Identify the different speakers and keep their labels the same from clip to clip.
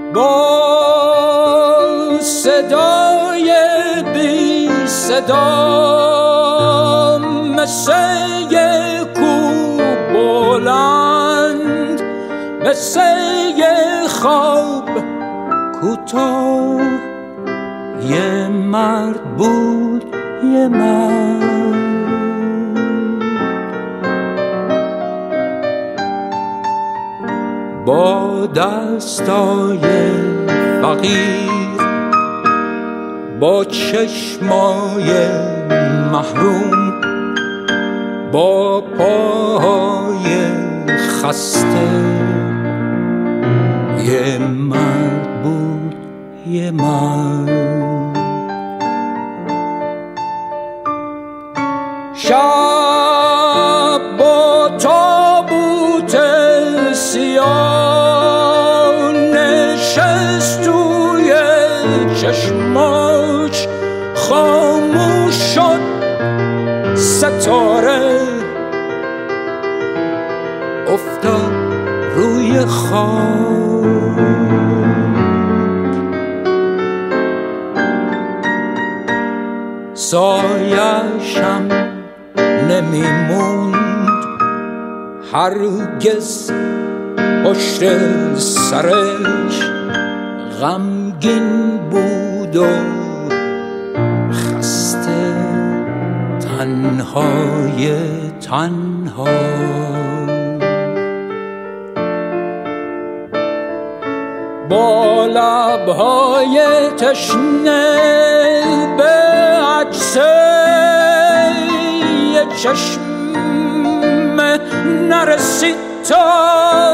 Speaker 1: با صدای بی صدا مثل یه کوه بلند، مثل یه خواب کوتاه، یه مرد بود، یه مرد با دستای فقیر، با چشمای محروم، با پاهای خسته، یه مرد بود، یه مرد. شب با تابوت سیاه نشست توی چشماش، خاموش شد ستاره، افتاد روی خاک. سایه‌شم نمیموند هرگز پشت سرش، غمگین بود و خسته، تنهای تنها. با لبهای تشنه به عکس یه چشم نرسید تا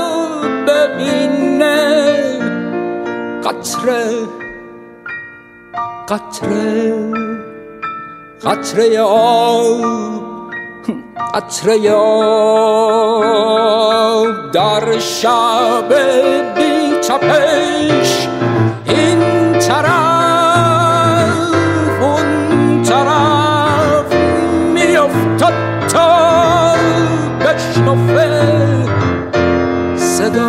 Speaker 1: ببینه قطره قطره قطره آب، قطره آب در شب بی تپش، این طرف اون طرف میافتاد تا بشنفه صدا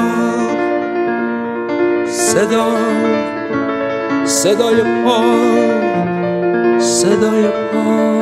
Speaker 1: صدا صدای پا، صدای پا.